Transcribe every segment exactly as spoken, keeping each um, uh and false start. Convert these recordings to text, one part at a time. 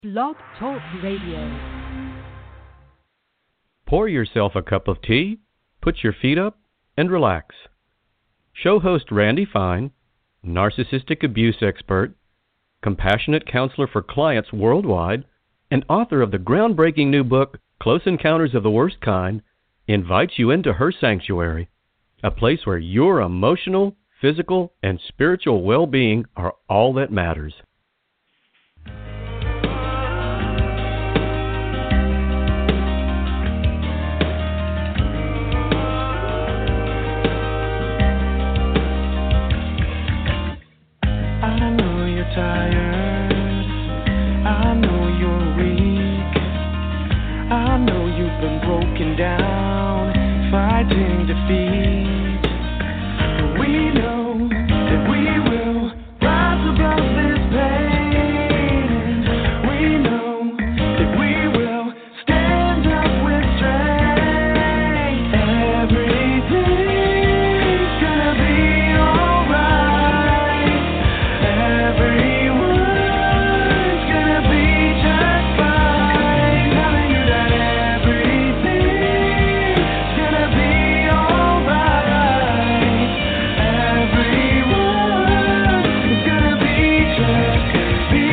Blog Talk Radio. Pour yourself a cup of tea, put your feet up, and relax. Show host Randy Fine, narcissistic abuse expert, compassionate counselor for clients worldwide, and author of the groundbreaking new book, Close Encounters of the Worst Kind, invites you into her sanctuary, a place where your emotional, physical, and spiritual well-being are all that matters. I know you're tired, I know you're weak, I know you've been broken down, fighting defeat. We know that we will rise above this pain. We know that we will stand up with strength. Everything's gonna be alright. Everyone's gonna be just fine. Telling you that everything's gonna be alright. Everyone's gonna be just, be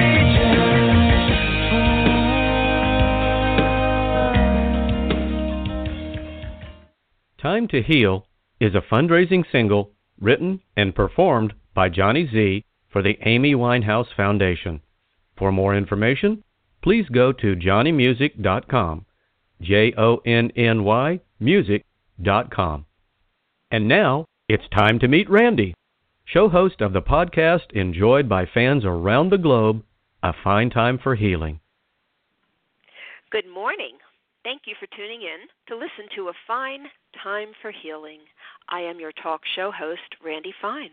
just fine. Time to Heal is a fundraising single written and performed by Johnny Z for the Amy Winehouse Foundation. For more information, please go to johnny music dot com, J O N N Y music dot com. And now, it's time to meet Randy, show host of the podcast enjoyed by fans around the globe, A Fine Time for Healing. Good morning. Thank you for tuning in to listen to A Fine Time for Healing. I am your talk show host, Randy Fine.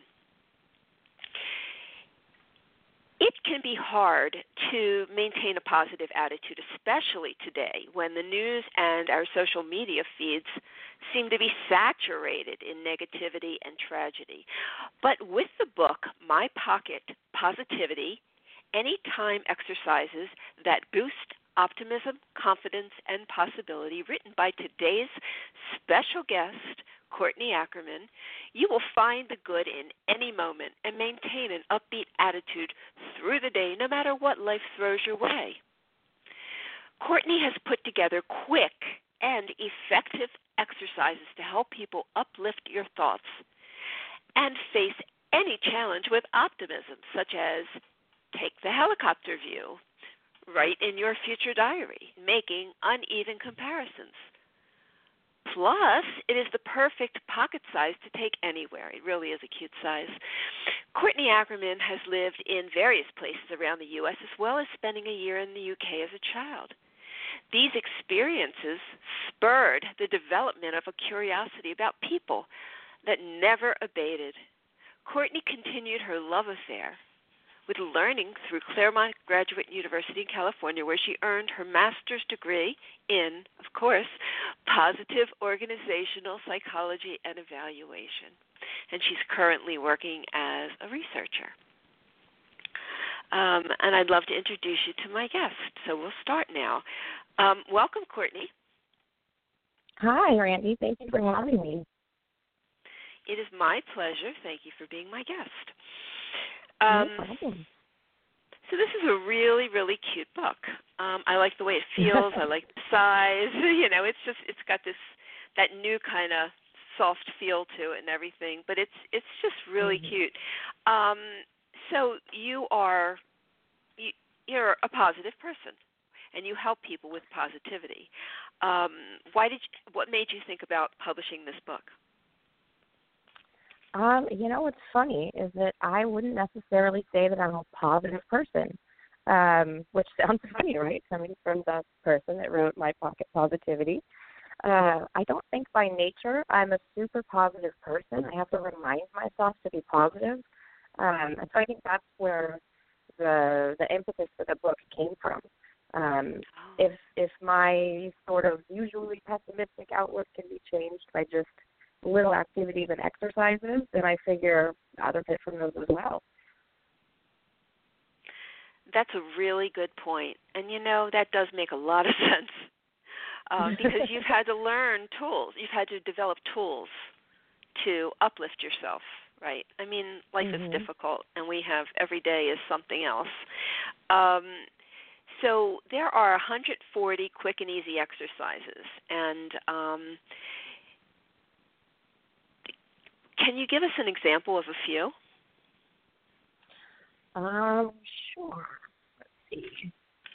It can be hard to maintain a positive attitude, especially today when the news and our social media feeds seem to be saturated in negativity and tragedy. But with the book, My Pocket Positivity, Anytime Exercises That Boost Optimism, Confidence, and Possibility, written by today's special guest, Courtney Ackerman, you will find the good in any moment and maintain an upbeat attitude through the day, no matter what life throws your way. Courtney has put together quick and effective exercises to help people uplift your thoughts and face any challenge with optimism, such as take the helicopter view, write in your future diary, making uneven comparisons. Plus, it is the perfect pocket size to take anywhere. It really is a cute size. Courtney Ackerman has lived in various places around the U S as well as spending a year in the U K as a child. These experiences spurred the development of a curiosity about people that never abated. Courtney continued her love affair with learning through Claremont Graduate University in California, where she earned her master's degree in, of course, positive organizational psychology and evaluation. And she's currently working as a researcher. Um, and I'd love to introduce you to my guest. So we'll start now. Um, welcome, Courtney. Hi, Randy. Thank you for having me. It is my pleasure. Thank you for being my guest. Um, no problem. So this is a really, really cute book. Um, I like the way it feels. I like the size. You know, it's just it's got this that new kind of soft feel to it and everything. But it's it's just really mm-hmm. cute. Um, so you are you, you're a positive person, and you help people with positivity. Um, why did you, what made you think about publishing this book? Um, you know, what's funny is that I wouldn't necessarily say that I'm a positive person, um, which sounds funny, right, coming from the person that wrote My Pocket Positivity. Uh, I don't think by nature I'm a super positive person. I have to remind myself to be positive. Um, and so I think that's where the the impetus for the book came from. Um, if if my sort of usually pessimistic outlook can be changed by just little activities and exercises, then I figure I'll benefit from those as well. that's a really good point. And, you know, that does make a lot of sense um, because you've had to learn tools. You've had to develop tools to uplift yourself, right? I mean, life mm-hmm. is difficult, and we have every day is something else. Um, so there are one hundred forty quick and easy exercises. And um, can you give us an example of a few? Um, sure. Let's see.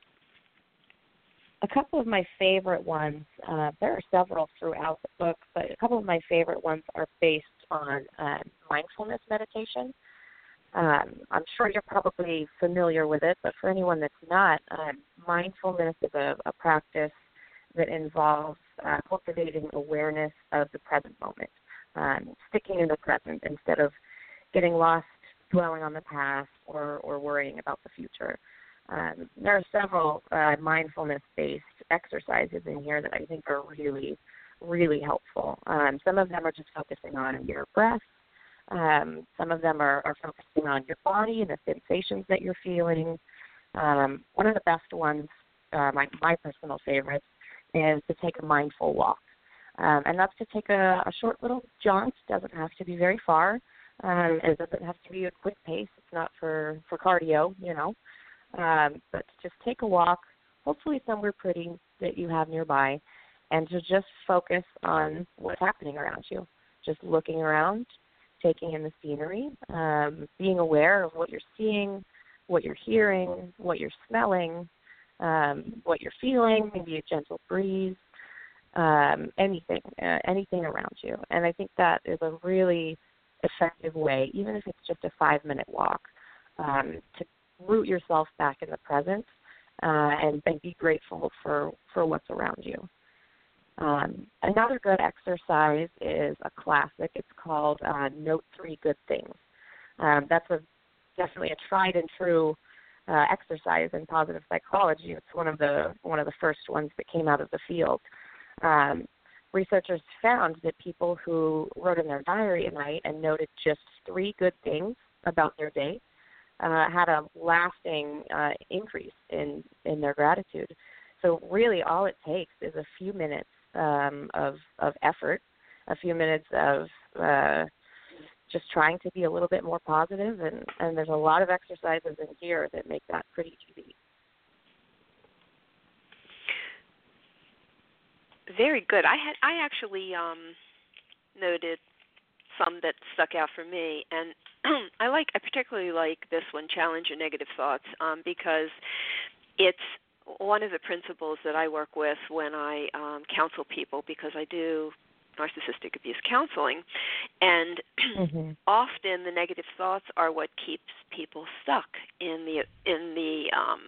A couple of my favorite ones, uh, there are several throughout the book, but a couple of my favorite ones are based on um, mindfulness meditation. Um, I'm sure you're probably familiar with it, but for anyone that's not, um, mindfulness is a, a practice that involves uh, cultivating awareness of the present moment, um, sticking in the present instead of getting lost dwelling on the past or, or worrying about the future. Um, there are several uh, mindfulness-based exercises in here that I think are really, really helpful. Um, some of them are just focusing on your breath. Um, some of them are, are focusing on your body and the sensations that you're feeling. Um, one of the best ones, uh, my, my personal favorites, is to take a mindful walk. Um, and that's to take a, a short little jaunt. Doesn't have to be very far. Um, it doesn't have to be a quick pace. It's not for, for cardio, you know. Um, but just take a walk, hopefully somewhere pretty that you have nearby, and to just focus on what's happening around you. Just looking around, taking in the scenery, um, being aware of what you're seeing, what you're hearing, what you're smelling, um, what you're feeling, maybe a gentle breeze, um, anything, uh, anything around you. And I think that is a really effective way, even if it's just a five-minute walk, um, to root yourself back in the present uh, and, and be grateful for, for what's around you. Um, another good exercise is a classic. It's called uh, Note Three Good Things. Um, that's a, definitely a tried and true uh, exercise in positive psychology. It's one of the one of the first ones that came out of the field. Um, researchers found that people who wrote in their diary at night and noted just three good things about their day uh, had a lasting uh, increase in, in their gratitude. So really all it takes is a few minutes um, of, of effort, a few minutes of uh, just trying to be a little bit more positive, and, and there's a lot of exercises in here that make that pretty easy. Very good. I had I actually um, noted some that stuck out for me, and I like I particularly like this one, challenge your negative thoughts, um, because it's one of the principles that I work with when I um, counsel people, because I do narcissistic abuse counseling, and mm-hmm. often the negative thoughts are what keeps people stuck in the in the um,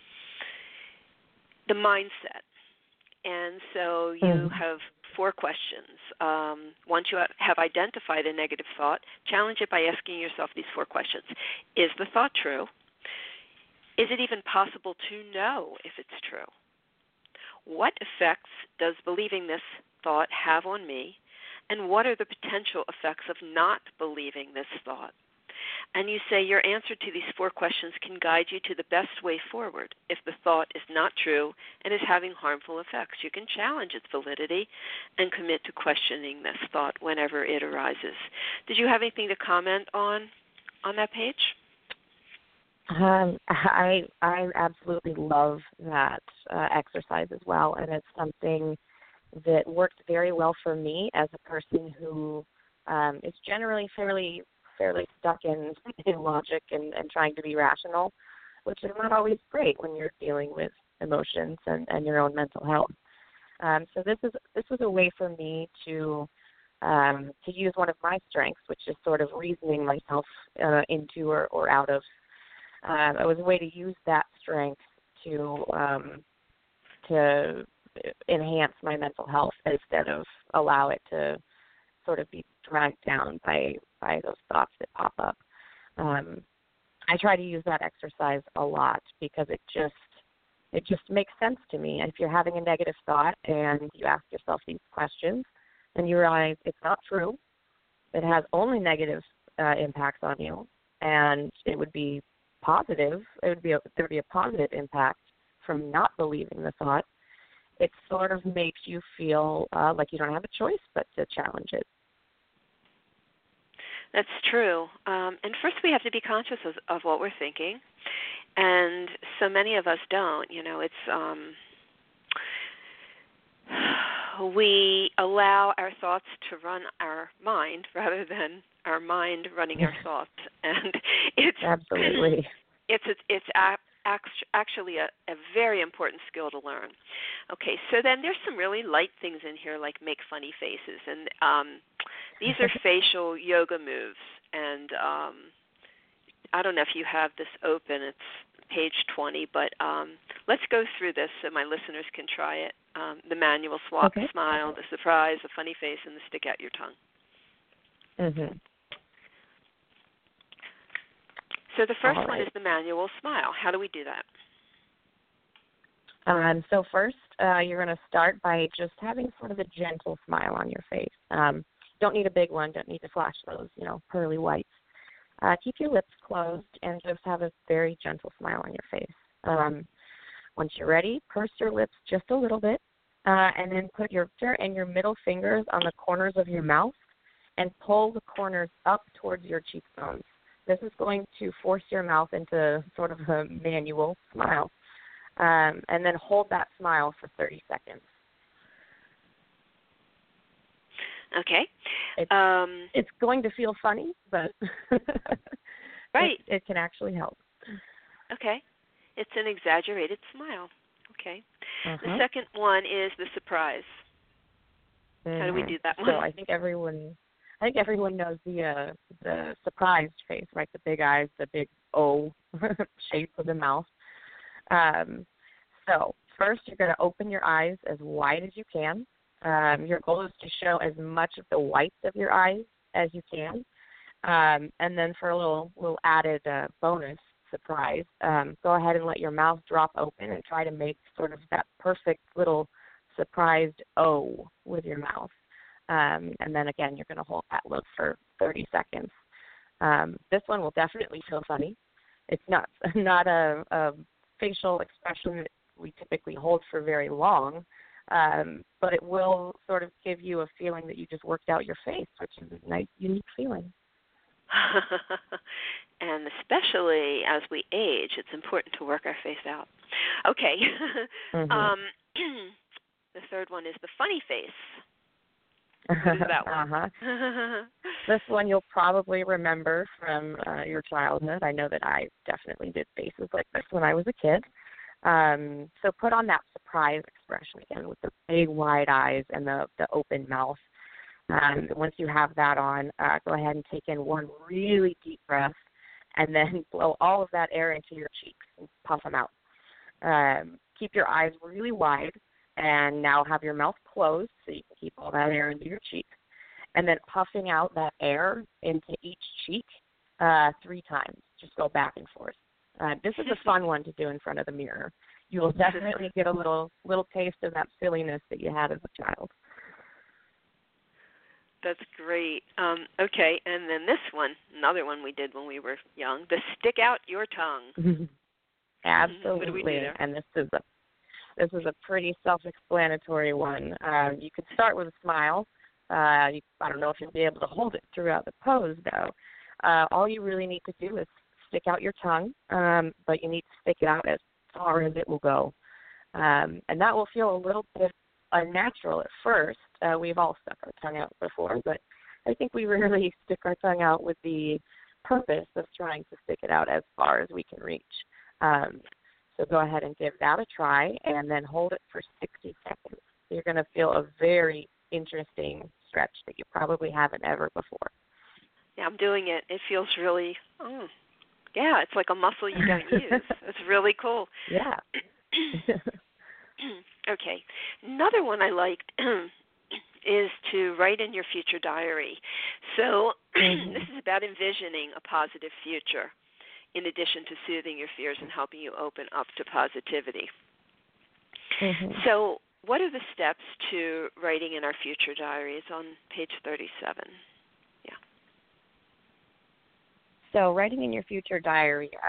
the mindset. And so you mm-hmm. have four questions. Um, once you have identified a negative thought, challenge it by asking yourself these four questions. Is the thought true? Is it even possible to know if it's true? What effects does believing this thought have on me? And what are the potential effects of not believing this thought? And you say your answer to these four questions can guide you to the best way forward. If the thought is not true and is having harmful effects, you can challenge its validity and commit to questioning this thought whenever it arises. Did you have anything to comment on on that page? Um, I I absolutely love that uh, exercise as well, and it's something that worked very well for me as a person who um, is generally fairly fairly stuck in, in logic and, and trying to be rational, which is not always great when you're dealing with emotions and, and your own mental health. Um, so this is this was a way for me to um, to use one of my strengths, which is sort of reasoning myself uh, into or, or out of. Um, it was a way to use that strength to um, to enhance my mental health instead of allow it to sort of be dragged down by, by those thoughts that pop up. Um, I try to use that exercise a lot because it just it just makes sense to me. If you're having a negative thought and you ask yourself these questions and you realize it's not true, it has only negative uh, impacts on you, and it would be positive. It would be a, there would be a positive impact from not believing the thought. It sort of makes you feel uh, like you don't have a choice but to challenge it. That's true. Um, and first we have to be conscious of, of what we're thinking. And so many of us don't. You know, it's um, we allow our thoughts to run our mind rather than our mind running our thoughts. And it's absolutely it's it's, it's actually a, a very important skill to learn. Okay, so then there's some really light things in here like make funny faces, and um, these are facial yoga moves. And um, I don't know if you have this open. It's page twenty, but um, let's go through this so my listeners can try it. Um, the manual swap, okay. smile, the surprise, the funny face, and the stick out your tongue. Mm-hmm. So the first All one right. is the manual smile. How do we do that? Um, so first, uh, you're going to start by just having sort of a gentle smile on your face. Um, don't need a big one. Don't need to flash those, you know, pearly whites. Uh, keep your lips closed and just have a very gentle smile on your face. Um, once you're ready, purse your lips just a little bit, uh, and then put your finger and your middle fingers on the corners of your mouth and pull the corners up towards your cheekbones. This is going to force your mouth into sort of a manual smile. Um, and then hold that smile for thirty seconds. Okay. It's, um, it's going to feel funny, but right. it, it can actually help. Okay. It's an exaggerated smile. Okay. Uh-huh. The second one is the surprise. Mm-hmm. How do we do that one? So I think everyone, I think everyone knows the uh, the surprised face, right? The big eyes, the big O shape of the mouth. Um, so first, you're going to open your eyes as wide as you can. Um, your goal is to show as much of the whites of your eyes as you can. Um, and then for a little little added uh, bonus surprise, um, go ahead and let your mouth drop open and try to make sort of that perfect little surprised O with your mouth. Um, and then again, you're going to hold that look for thirty seconds. Um, this one will definitely feel funny. It's not not a, a facial expression that we typically hold for very long, um, but it will sort of give you a feeling that you just worked out your face, which is a nice, unique feeling. And especially as we age, it's important to work our face out. Okay. Mm-hmm. um, the third one is the funny face. What is that one? uh-huh. This one you'll probably remember from uh, your childhood. I know that I definitely did faces like this when I was a kid. Um, so put on that surprise expression again with the big wide eyes and the, the open mouth. Um, once you have that on, uh, go ahead and take in one really deep breath and then blow all of that air into your cheeks and puff them out. Um, keep your eyes really wide. And now have your mouth closed so you can keep all that air into your cheek. And then puffing out that air into each cheek uh, three times. Just go back and forth. Uh, this is a fun one to do in front of the mirror. You will definitely get a little little taste of that silliness that you had as a child. That's great. Um, okay, and then this one, another one we did when we were young, the stick out your tongue. Absolutely. What do we do there? And this is a This is a pretty self-explanatory one. Um, you could start with a smile. Uh, you, I don't know if you'll be able to hold it throughout the pose, though. Uh, all you really need to do is stick out your tongue, um, but you need to stick it out as far as it will go. Um, and that will feel a little bit unnatural at first. Uh, we've all stuck our tongue out before, but I think we really stick our tongue out with the purpose of trying to stick it out as far as we can reach. Um, So go ahead and give that a try and then hold it for sixty seconds. You're going to feel a very interesting stretch that you probably haven't ever before. Yeah, I'm doing it. It feels really, oh, yeah, it's like a muscle you don't use. It's really cool. Yeah. Okay. Another one I liked is to write in your future diary. So Mm-hmm. this is about envisioning a positive future, in addition to soothing your fears and helping you open up to positivity. Mm-hmm. So what are the steps to writing in our future diaries on page thirty-seven? Yeah. So writing in your future diary, uh,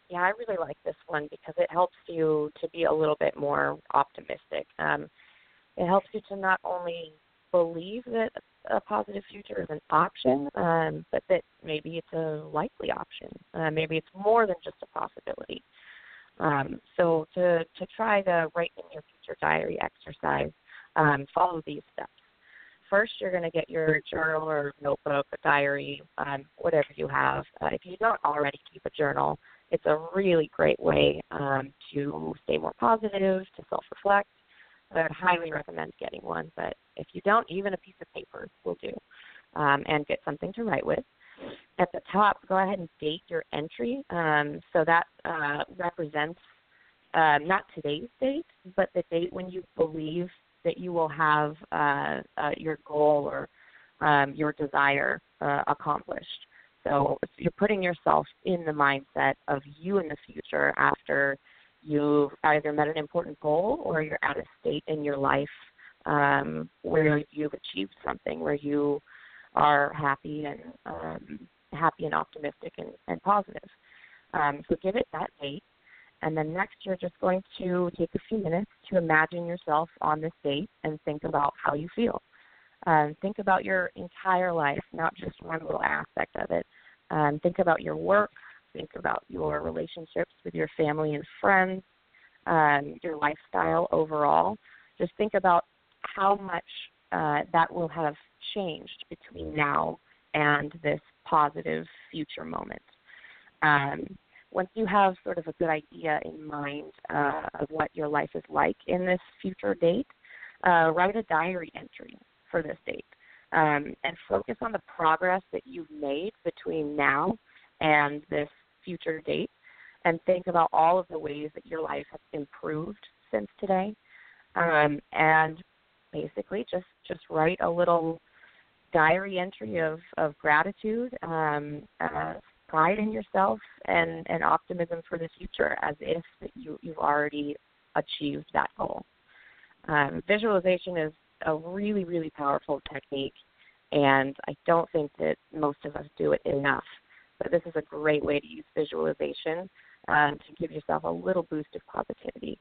Yeah, I really like this one because it helps you to be a little bit more optimistic. Um, it helps you to not only believe that a positive future is an option, um, but that maybe it's a likely option. Uh, maybe it's more than just a possibility. Um, so to, to try the write in your future diary exercise, um, follow these steps. First, you're going to get your journal or notebook, a diary, um, whatever you have. Uh, if you don't already keep a journal, it's a really great way um, to stay more positive, to self-reflect. I would highly recommend getting one, but if you don't, even a piece of paper will do, um, and get something to write with. At the top, go ahead and date your entry. Um, so that uh, represents uh, not today's date, but the date when you believe that you will have uh, uh, your goal or um, your desire uh, accomplished. So you're putting yourself in the mindset of you in the future after you've either met an important goal or you're at a state in your life um, where you've achieved something, where you are happy and um, happy and optimistic and, and positive. Um, so give it that date. And then next, you're just going to take a few minutes to imagine yourself on this date and think about how you feel. Um, think about your entire life, not just one little aspect of it. Um, think about your work. Think about your relationships with your family and friends, um, your lifestyle overall. Just think about how much uh, that will have changed between now and this positive future moment. Um, Once you have sort of a good idea in mind uh, of what your life is like in this future date, uh, write a diary entry for this date um, and focus on the progress that you've made between now and this future date, and think about all of the ways that your life has improved since today. Um, and basically just, just write a little diary entry of, of gratitude, um, uh, pride in yourself, and, and optimism for the future, as if you, you've already achieved that goal. Um, visualization is a really, really powerful technique, and I don't think that most of us do it enough. But this is a great way to use visualization um, to give yourself a little boost of positivity.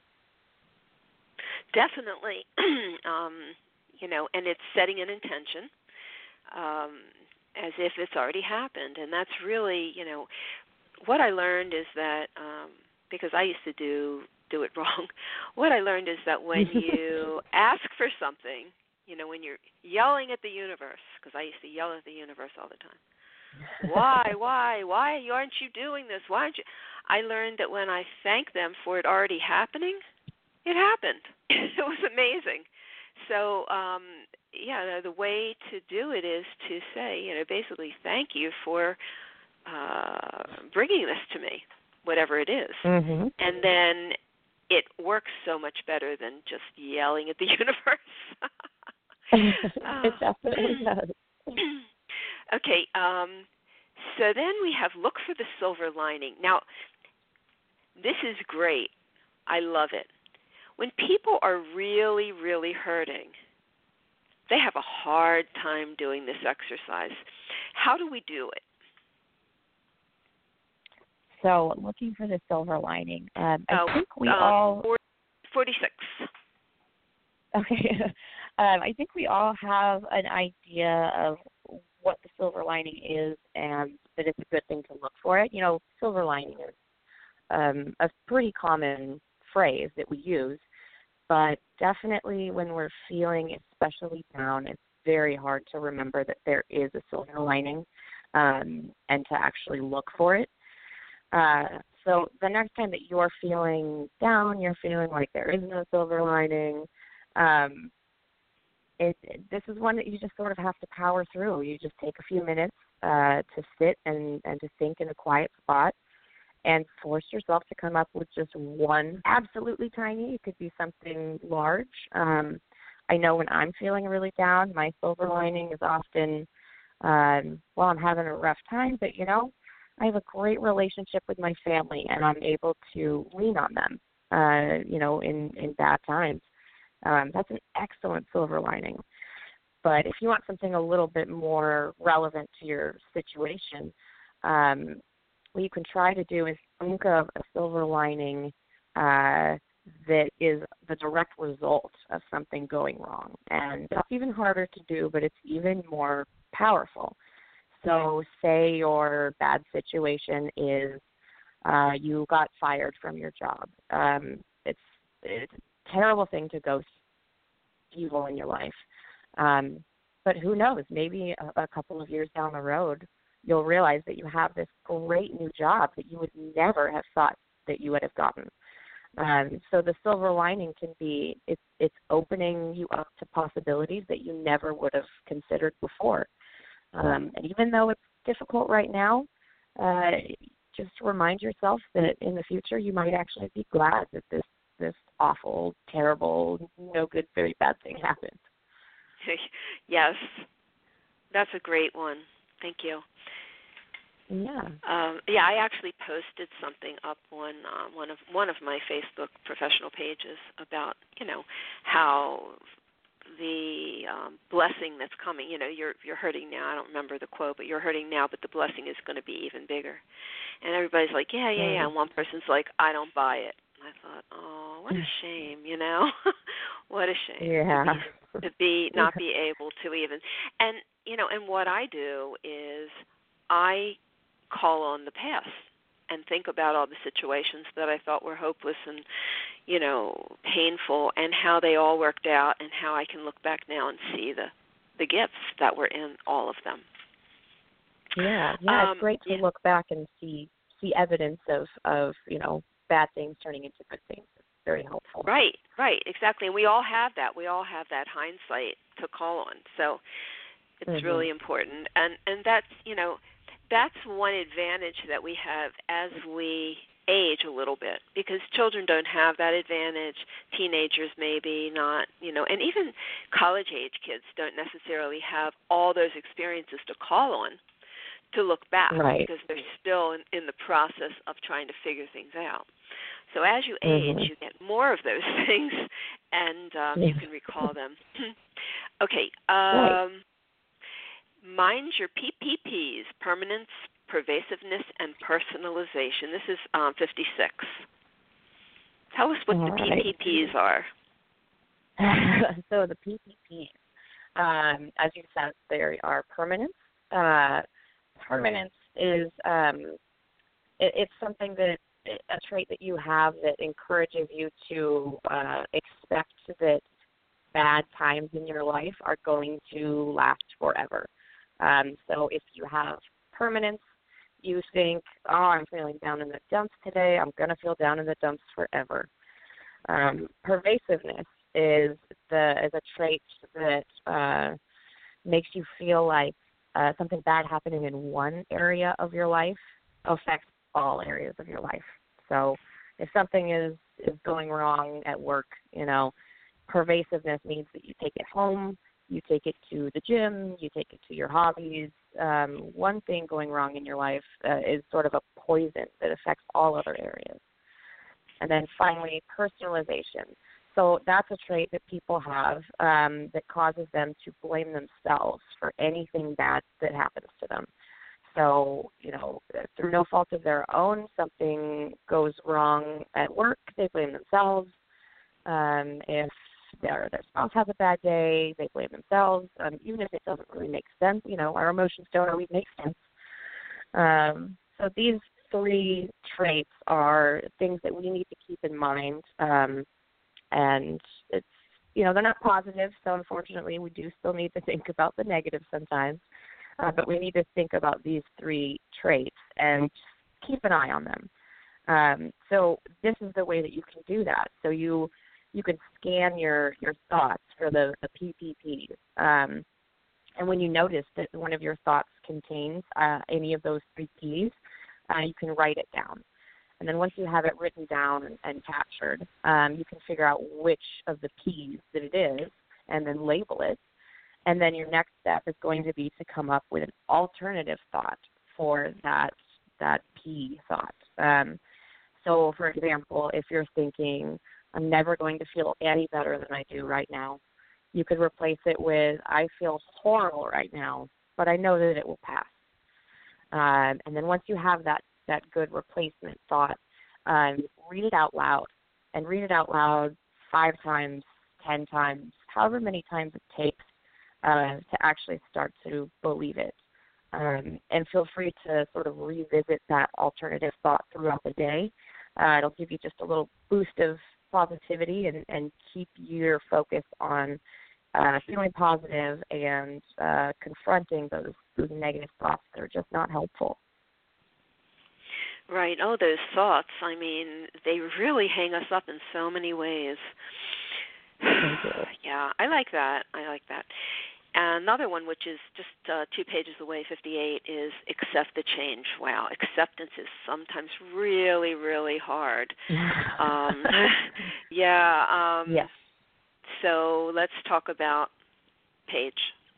Definitely. um, you know, and it's setting an intention. Um, as if it's already happened. And that's really, you know, what I learned is that, um, because I used to do do it wrong, what I learned is that when you ask for something, you know, when you're yelling at the universe, because I used to yell at the universe all the time, why, why, why aren't you doing this? Why aren't you? I learned that when I thank them for it already happening, it happened. It was amazing. So, um, yeah, the, the way to do it is to say, you know, basically thank you for uh, bringing this to me, whatever it is. Mm-hmm. And then it works so much better than just yelling at the universe. It definitely does. Okay, um, so then we have look for the silver lining. Now, this is great. I love it. When people are really, really hurting, they have a hard time doing this exercise. How do we do it? So looking for the silver lining. Um, I Oh, think we um, all... forty-six. Okay. um, I think we all have an idea of what the silver lining is and that it's a good thing to look for it. You know, silver lining is um, a pretty common phrase that we use, but definitely when we're feeling especially down, it's very hard to remember that there is a silver lining um, and to actually look for it. Uh, so the next time that you're feeling down, you're feeling like there is no silver lining, um, it, it, this is one that you just sort of have to power through. You just take a few minutes uh, to sit and, and to think in a quiet spot, and force yourself to come up with just one absolutely tiny. It could be something large. Um, I know when I'm feeling really down, my silver lining is often, um, well, I'm having a rough time, but, you know, I have a great relationship with my family, and I'm able to lean on them, uh, you know, in, in bad times. Um, that's an excellent silver lining. But if you want something a little bit more relevant to your situation, um, what you can try to do is think of a silver lining uh, that is the direct result of something going wrong. And that's even harder to do, but it's even more powerful. So say your bad situation is uh, you got fired from your job. Um, it's, it's a terrible thing to go through, evil in your life. Um, but who knows, maybe a, a couple of years down the road, you'll realize that you have this great new job that you would never have thought that you would have gotten. Um, so the silver lining can be it's, it's opening you up to possibilities that you never would have considered before. Um, and even though it's difficult right now, uh, just remind yourself that in the future you might actually be glad that this, this awful, terrible, no good, very bad thing happened. Yes, that's a great one. Thank you. Yeah. Um, yeah, I actually posted something up on uh, one of one of my Facebook professional pages about, you know, how the um, blessing that's coming. You know, you're you're hurting now. I don't remember the quote, but you're hurting now, but the blessing is going to be even bigger. And everybody's like, yeah, yeah, yeah. And one person's like, I don't buy it. And I thought, oh, what a shame, you know, what a shame. Yeah. To be, to be not be able to even, and you know, and what I do is I call on the past and think about all the situations that I thought were hopeless and, you know, painful, and how they all worked out, and how I can look back now and see the, the gifts that were in all of them. Yeah, yeah, Um, it's great to yeah. look back and see see evidence of, of, you know, bad things turning into good things. It's very helpful. Right, right, exactly. And we all have that. We all have that hindsight to call on. So it's Mm-hmm. really important. And and that's, you know, that's one advantage that we have as we age a little bit, because children don't have that advantage. Teenagers maybe not, you know, and even college-age kids don't necessarily have all those experiences to call on to look back, Right. because they're still in, in the process of trying to figure things out. So as you age, Mm-hmm. you get more of those things, and um, Yeah. you can recall them. Okay. Um, Right. Mind your P P Ps, permanence, pervasiveness, and personalization. This is um, fifty-six. Tell us what All the right. P P Ps are. So the P P Ps, um, as you said, they are permanence. Uh, permanence is um, it, it's something that a trait that you have that encourages you to uh, expect that bad times in your life are going to last forever. Um, so if you have permanence, you think, oh, I'm feeling down in the dumps today. I'm going to feel down in the dumps forever. Um, pervasiveness is the is a trait that uh, makes you feel like uh, something bad happening in one area of your life affects all areas of your life. So if something is, is going wrong at work, you know, pervasiveness means that you take it home, you take it to the gym, you take it to your hobbies. Um, one thing going wrong in your life uh, is sort of a poison that affects all other areas. And then finally, personalization. So that's a trait that people have um, that causes them to blame themselves for anything bad that happens to them. So, you know, through no fault of their own, something goes wrong at work, they blame themselves. Um, if their their spouse has a bad day, they blame themselves, um, even if it doesn't really make sense. You know, our emotions don't always make sense. Um, so these three traits are things that we need to keep in mind, um, and it's, you know, they're not positive, so unfortunately we do still need to think about the negative sometimes, uh, but we need to think about these three traits and keep an eye on them. Um, so this is the way that you can do that. So you you can scan your, your thoughts for the, the P P Ps. Um, and when you notice that one of your thoughts contains uh, any of those three Ps, uh, you can write it down. And then once you have it written down and, and captured, um, you can figure out which of the Ps that it is and then label it. And then your next step is going to be to come up with an alternative thought for that that P thought. Um, so, for example, if you're thinking, I'm never going to feel any better than I do right now, you could replace it with, I feel horrible right now, but I know that it will pass. Um, and then once you have that that good replacement thought, um, read it out loud, and read it out loud five times, ten times, however many times it takes uh, to actually start to believe it. Um, and feel free to sort of revisit that alternative thought throughout the day. Uh, it'll give you just a little boost of positivity and, and keep your focus on uh, feeling positive and uh, confronting those, those negative thoughts that are just not helpful. Right. Oh, those thoughts. I mean, they really hang us up in so many ways. Yeah, I like that. I like that. And another one, which is just uh, two pages away, fifty-eight, is accept the change. Wow, acceptance is sometimes really, really hard. um, yeah. Um, yes. So let's talk about Paige.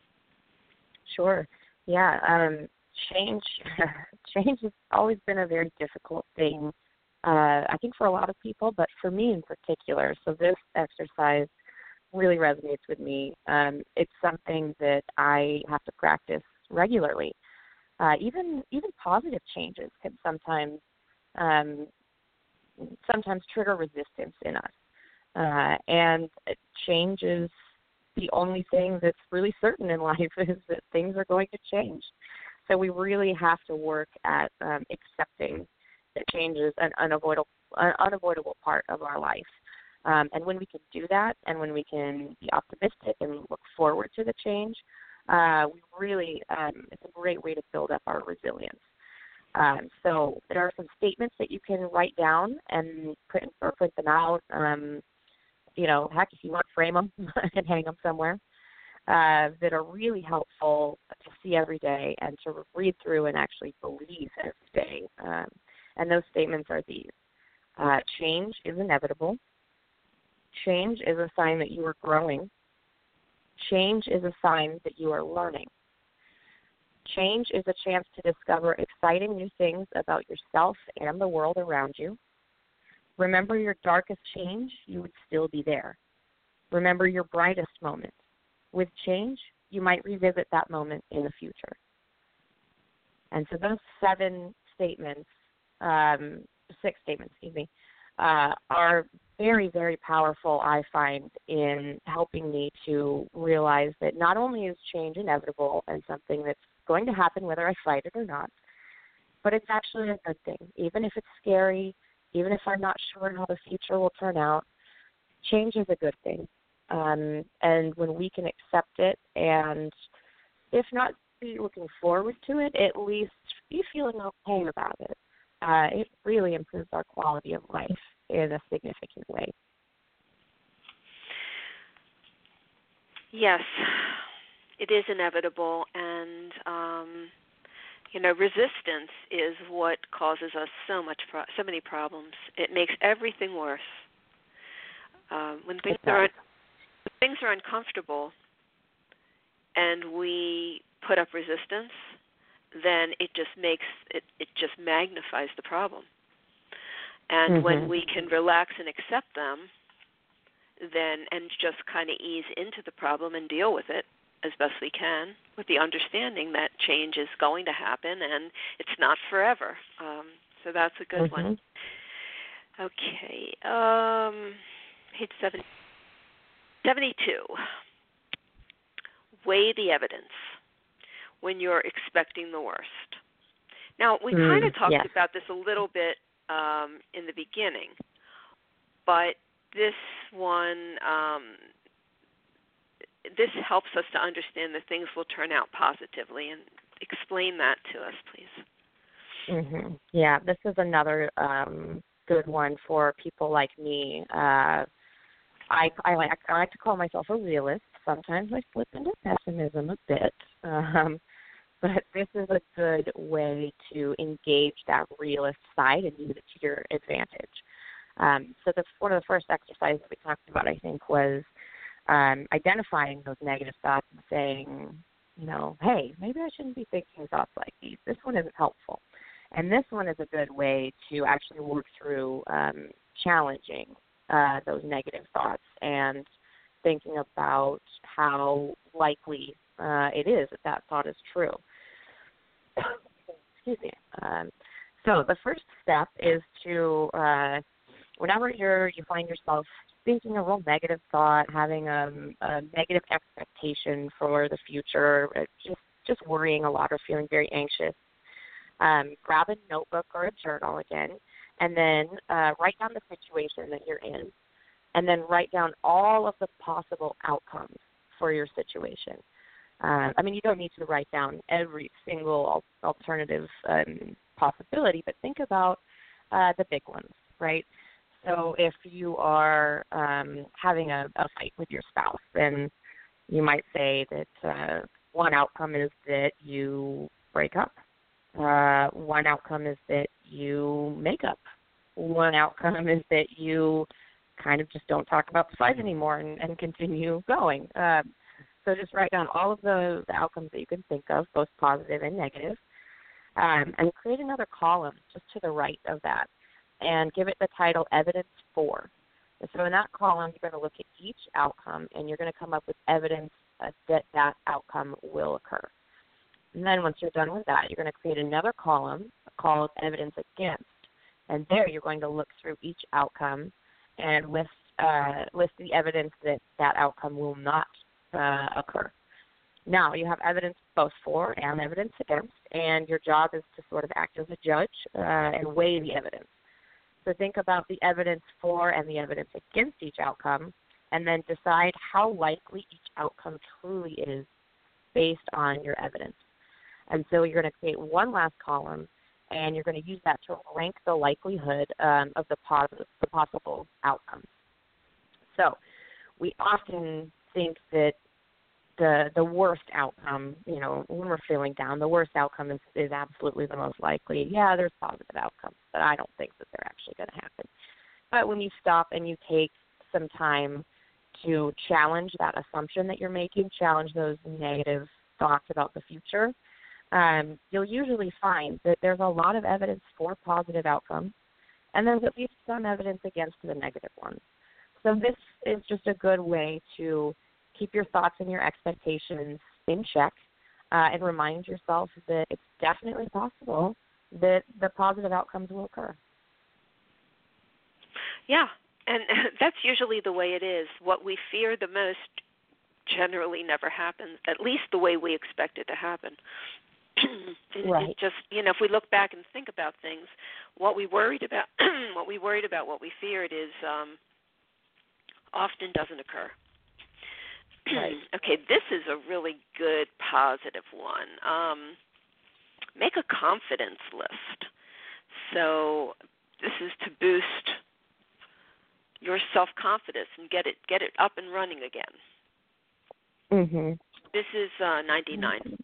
Sure. Yeah. Um, change. change has always been a very difficult thing. Uh, I think for a lot of people, but for me in particular. So this exercise really resonates with me. Um, it's something that I have to practice regularly. Uh, even even positive changes can sometimes um, sometimes trigger resistance in us. Uh, and change is the only thing that's really certain in life is that things are going to change. So we really have to work at um, accepting that change is an unavoidable, an unavoidable part of our life. Um, and when we can do that and when we can be optimistic and look forward to the change, uh, we really, um, it's a great way to build up our resilience. Um, so there are some statements that you can write down and print or print them out. Um, you know, heck, if you want, frame them and hang them somewhere, uh, that are really helpful to see every day and to read through and actually believe every day. Um, and those statements are these. Uh, change is inevitable. Change is a sign that you are growing. Change is a sign that you are learning. Change is a chance to discover exciting new things about yourself and the world around you. Remember your darkest change, you would still be there. Remember your brightest moment. With change, you might revisit that moment in the future. And so those seven statements, um, six statements, excuse me, uh, are very, very powerful, I find, in helping me to realize that not only is change inevitable and something that's going to happen whether I fight it or not, but it's actually a good thing. Even if it's scary, even if I'm not sure how the future will turn out, change is a good thing. Um, and when we can accept it and, if not be looking forward to it, at least be feeling okay about it, uh, it really improves our quality of life in a significant way. Yes, it is inevitable, and um, you know, resistance is what causes us so much, pro- so many problems. It makes everything worse. Um, when things are when things are uncomfortable, and we put up resistance, then it just makes it, it just magnifies the problem. And mm-hmm. when we can relax and accept them, then and just kind of ease into the problem and deal with it as best we can, with the understanding that change is going to happen and it's not forever. Um, so that's a good mm-hmm. one. Okay, um, page seventy, seventy-two. Weigh the evidence when you're expecting the worst. Now, we mm, kind of talked yes. about this a little bit um, in the beginning, but this one, um, this helps us to understand that things will turn out positively. And explain that to us, please. Mm-hmm. Yeah, this is another um, good one for people like me. Uh, I, I, like, I like to call myself a realist. Sometimes I slip into pessimism a bit. Um, but this is a good way to engage that realist side and use it to your advantage. Um, so the, one of the first exercises we talked about, I think, was um, identifying those negative thoughts and saying, you know, hey, maybe I shouldn't be thinking thoughts like these. This one isn't helpful. And this one is a good way to actually work through um, challenging uh, those negative thoughts and thinking about how likely uh, it is that that thought is true. Excuse me. Um, So the first step is to, uh, whenever you're you find yourself thinking a real negative thought, having a, a negative expectation for the future, uh, just just worrying a lot or feeling very anxious, um, grab a notebook or a journal again, and then uh, write down the situation that you're in, and then write down all of the possible outcomes for your situation. Uh, I mean, you don't need to write down every single al- alternative um, possibility, but think about uh, the big ones, right? So if you are um, having a, a fight with your spouse, then you might say that uh, one outcome is that you break up. Uh, one outcome is that you make up. One outcome is that you kind of just don't talk about the fight anymore and, and continue going. Uh, so just write down all of the, the outcomes that you can think of, both positive and negative, um, and create another column just to the right of that and give it the title Evidence For. And so in that column, you're going to look at each outcome, and you're going to come up with evidence uh, that that outcome will occur. And then once you're done with that, you're going to create another column called Evidence Against. And there you're going to look through each outcome and list, uh, list the evidence that that outcome will not uh, occur. Now, you have evidence both for and evidence against, and your job is to sort of act as a judge uh, and weigh the evidence. So think about the evidence for and the evidence against each outcome, and then decide how likely each outcome truly is based on your evidence. And so you're going to create one last column, and you're going to use that to rank the likelihood um, of the, positive, the possible outcomes. So we often think that the the worst outcome, you know, when we're feeling down, the worst outcome is, is absolutely the most likely. Yeah, there's positive outcomes, but I don't think that they're actually going to happen. But when you stop and you take some time to challenge that assumption that you're making, challenge those negative thoughts about the future, um, you'll usually find that there's a lot of evidence for positive outcomes, and there's at least some evidence against the negative ones. So this is just a good way to keep your thoughts and your expectations in check uh, and remind yourself that it's definitely possible that the positive outcomes will occur. Yeah, and that's usually the way it is. What we fear the most generally never happens, at least the way we expect it to happen. it, right. it just, you know, if we look back and think about things, what we worried about, what we worried about, what we feared is um, often doesn't occur. Right. Okay, this is a really good positive one. Um, make a confidence list. So this is to boost your self-confidence and get it get it up and running again. Mhm. This is uh, ninety-nine.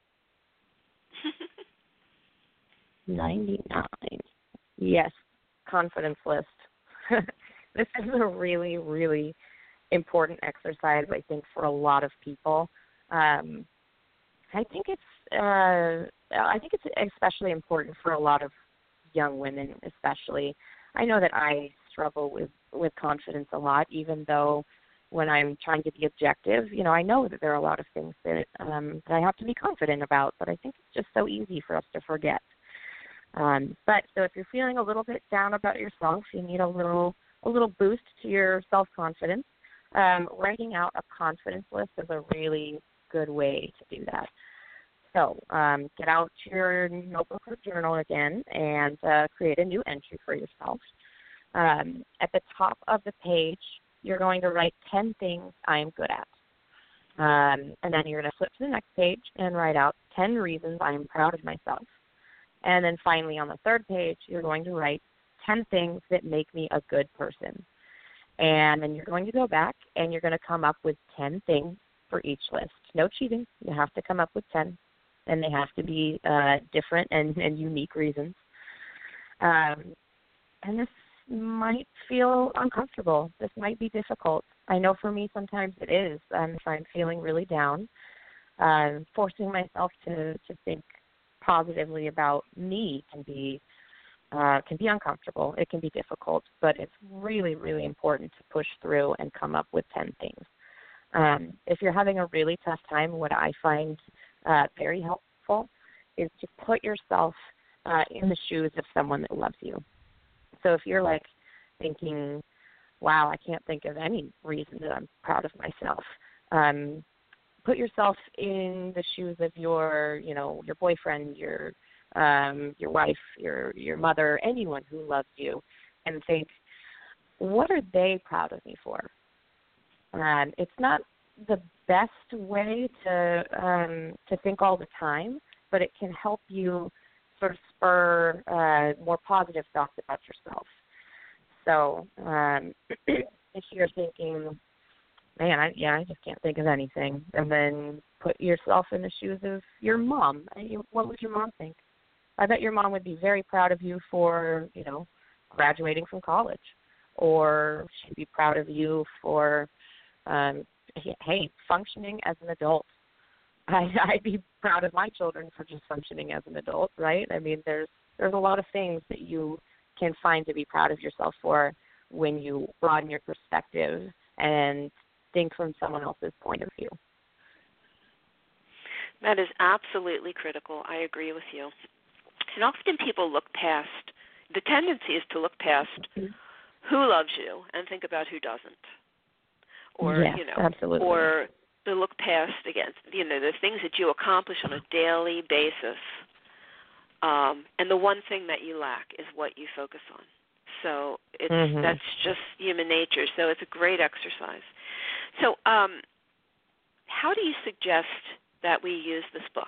ninety-nine. Yes, confidence list. This is a really, really important exercise, I think, for a lot of people. Um, I think it's uh, I think it's especially important for a lot of young women, especially. I know that I struggle with, with confidence a lot, even though when I'm trying to be objective, you know, I know that there are a lot of things that, um, that I have to be confident about, but I think it's just so easy for us to forget. Um, but so if you're feeling a little bit down about yourself, you need a little a little boost to your self-confidence. Um, writing out a confidence list is a really good way to do that. So um, get out your notebook or journal again and uh, create a new entry for yourself. Um, at the top of the page, you're going to write ten things I am good at. Um, and then you're going to flip to the next page and write out ten reasons I am proud of myself. And then finally on the third page, you're going to write ten things that make me a good person. And then you're going to go back and you're going to come up with ten things for each list. No cheating. You have to come up with ten, and they have to be uh, different and, and unique reasons. Um, and this might feel uncomfortable. This might be difficult. I know for me sometimes it is. Um, if I'm feeling really down, um, forcing myself to, to think positively about me can be Uh, can be uncomfortable. It can be difficult, but it's really, really important to push through and come up with ten things. Um, if you're having a really tough time, what I find uh, very helpful is to put yourself uh, in the shoes of someone that loves you. So if you're like thinking, wow, I can't think of any reason that I'm proud of myself, um, put yourself in the shoes of your, you know, your boyfriend, your um, your wife, your your mother, anyone who loves you, and think, what are they proud of me for? Um, it's not the best way to um, to think all the time, but it can help you sort of spur uh, more positive thoughts about yourself. So um, if you're thinking, man, I, yeah, I just can't think of anything, and then put yourself in the shoes of your mom. I mean, what would your mom think? I bet your mom would be very proud of you for, you know, graduating from college, or she'd be proud of you for, um, hey, functioning as an adult. I, I'd be proud of my children for just functioning as an adult, right? I mean, there's there's a lot of things that you can find to be proud of yourself for when you broaden your perspective and think from someone else's point of view. That is absolutely critical. I agree with you. And often people look past, the tendency is to look past who loves you and think about who doesn't. Or, yes, you know, absolutely. or to look past, again, you know, the things that you accomplish on a daily basis. Um, and the one thing that you lack is what you focus on. So it's mm-hmm. that's just human nature. So it's a great exercise. So um, how do you suggest that we use this book?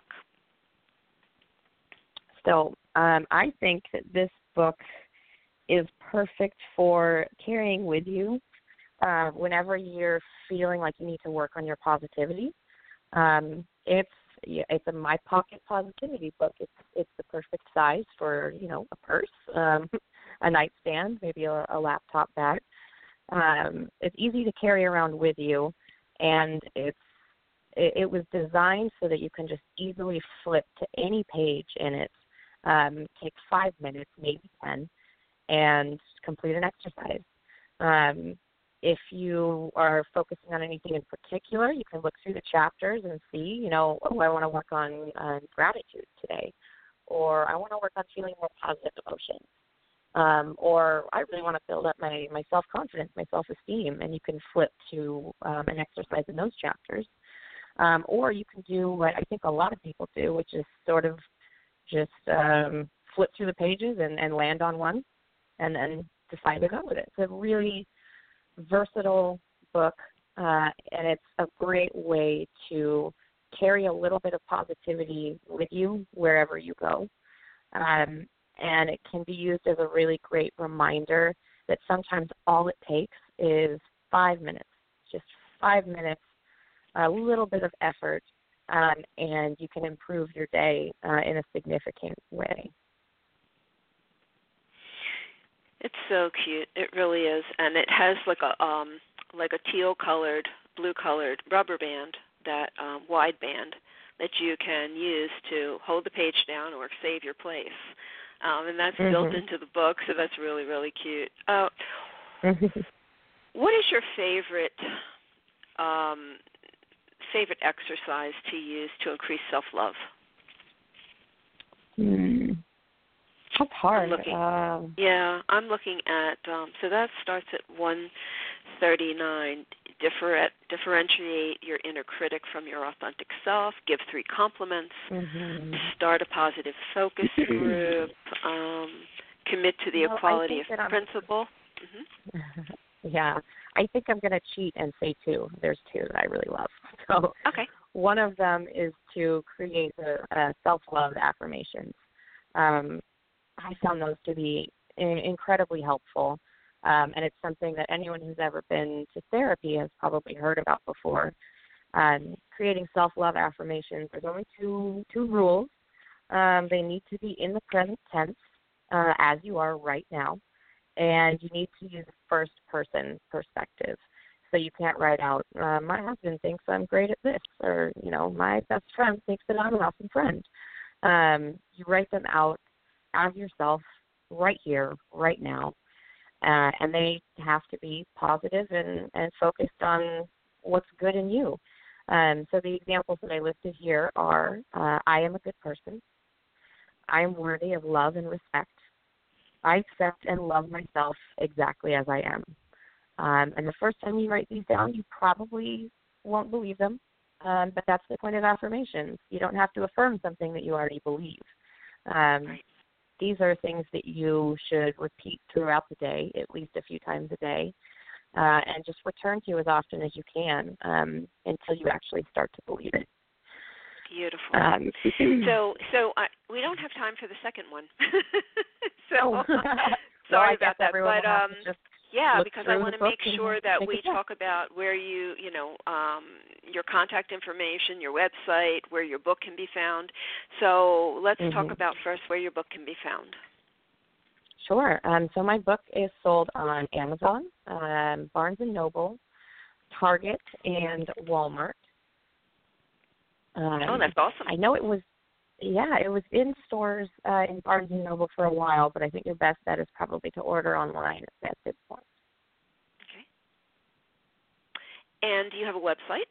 So um, I think that this book is perfect for carrying with you uh, whenever you're feeling like you need to work on your positivity. Um, it's it's a My Pocket Positivity book. It's it's the perfect size for, you know, a purse, um, a nightstand, maybe a, a laptop bag. Um, it's easy to carry around with you, and it's it, it was designed so that you can just easily flip to any page in it. Um, take five minutes, maybe ten, and complete an exercise. Um, if you are focusing on anything in particular, you can look through the chapters and see, you know, oh, I want to work on uh, gratitude today, or I want to work on feeling more positive emotions, um, or I really want to build up my, my self-confidence, my self-esteem, and you can flip to um, an exercise in those chapters. Um, or you can do what I think a lot of people do, which is sort of just um, flip through the pages and, and land on one and then decide to go with it. It's a really versatile book, uh, and it's a great way to carry a little bit of positivity with you wherever you go. Um, and it can be used as a really great reminder that sometimes all it takes is five minutes, just five minutes, a little bit of effort, Um, and you can improve your day uh, in a significant way. It's so cute. It really is, and it has like a um, like a teal-colored, blue-colored rubber band, that um, wide band that you can use to hold the page down or save your place, um, and that's mm-hmm. built into the book. So that's really, really cute. Uh, what is your favorite? Um, favorite exercise to use to increase self-love? Hmm. That's hard. I'm looking, um, yeah, I'm looking at, um, so that starts at one thirty-nine. Differ, differentiate your inner critic from your authentic self. Give three compliments. Mm-hmm. Start a positive focus group. Um, commit to the well, equality of I'm, principle. Mm-hmm. Yeah, I think I'm going to cheat and say two. There's two that I really love. So okay. One of them is to create a, a self-love affirmations. Um, I found those to be in, incredibly helpful, um, and it's something that anyone who's ever been to therapy has probably heard about before. Um, creating self-love affirmations, there's only two two rules. Um, they need to be in the present tense, uh, as you are right now, and you need to use first-person perspective. So you can't write out, uh, my husband thinks I'm great at this, or, you know, my best friend thinks that I'm an awesome friend. Um, you write them out of yourself right here, right now, uh, and they have to be positive and, and focused on what's good in you. Um, so the examples that I listed here are, uh, I am a good person. I'm worthy of love and respect. I accept and love myself exactly as I am. Um, and the first time you write these down, you probably won't believe them, um, but that's the point of affirmations. You don't have to affirm something that you already believe. Um, Right. These are things that you should repeat throughout the day, at least a few times a day, uh, and just return to as often as you can um, until you actually start to believe it. Beautiful. Um, so, so I, we don't have time for the second one. so, oh. sorry well, about that. But um, just yeah, look because I through want the to make book and sure that take a we step. talk about where you, you know, um, your contact information, your website, where your book can be found. So let's Mm-hmm. talk about first where your book can be found. Sure. Um, so my book is sold on Amazon, um, Barnes and Noble, Target, and Walmart. Um, Oh, that's awesome. I know it was, yeah, it was in stores uh, in Barnes and Noble for a while, but I think your best bet is probably to order online at this point. Okay. And do you have a website?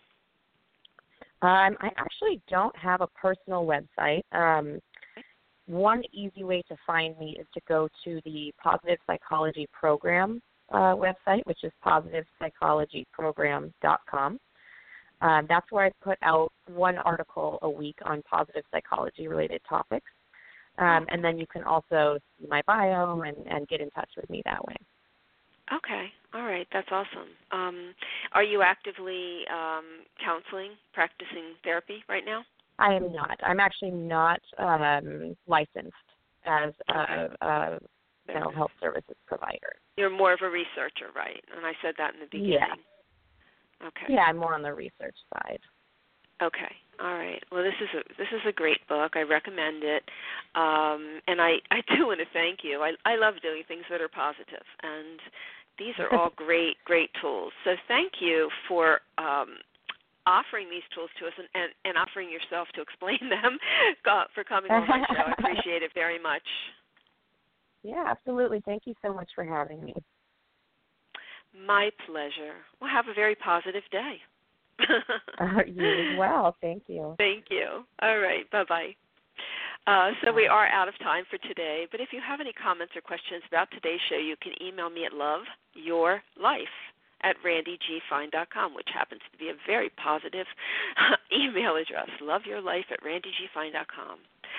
Um, I actually don't have a personal website. Um, one easy way to find me is to go to the Positive Psychology Program uh, website, which is positive psychology program dot com. Um, that's where I put out one article a week on positive psychology-related topics. Um, and then you can also see my bio and, and get in touch with me that way. Okay. All right. That's awesome. Um, are you actively um, counseling, practicing therapy right now? I am not. I'm actually not um, licensed as a, a mental health services provider. You're more of a researcher, right? And I said that in the beginning. Yeah. Okay. Yeah, I'm more on the research side. Okay. All right. Well, this is a this is a great book. I recommend it, um, and I, I do want to thank you. I I love doing things that are positive, and these are all great great tools. So thank you for um, offering these tools to us and, and, and offering yourself to explain them for coming on my show. I appreciate it very much. Yeah, absolutely. Thank you so much for having me. My pleasure. Well, have a very positive day. uh, you as well. Thank you. Thank you. All right. Bye-bye. Uh, so we are out of time for today, but if you have any comments or questions about today's show, you can email me at loveyourlife at randy g fine dot com, which happens to be a very positive email address, loveyourlife at randy g fine dot com.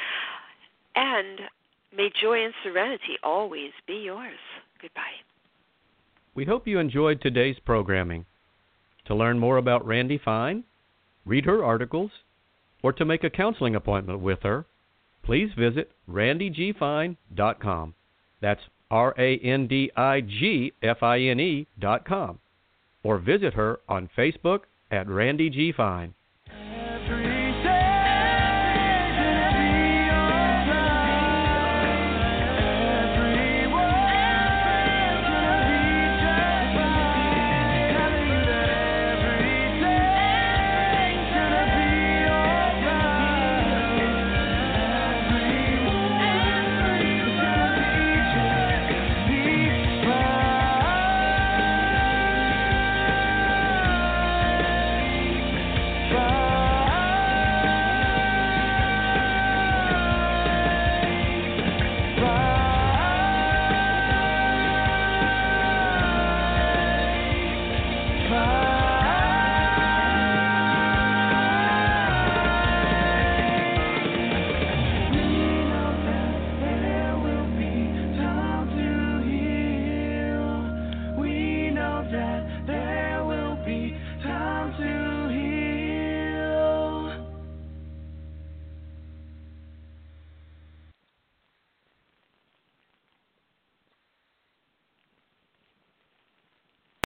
And may joy and serenity always be yours. Goodbye. We hope you enjoyed today's programming. To learn more about Randy Fine, read her articles, or to make a counseling appointment with her, please visit randy g fine dot com. That's R A N D I G F I N E dot com. Or visit her on Facebook at Randy G. Fine.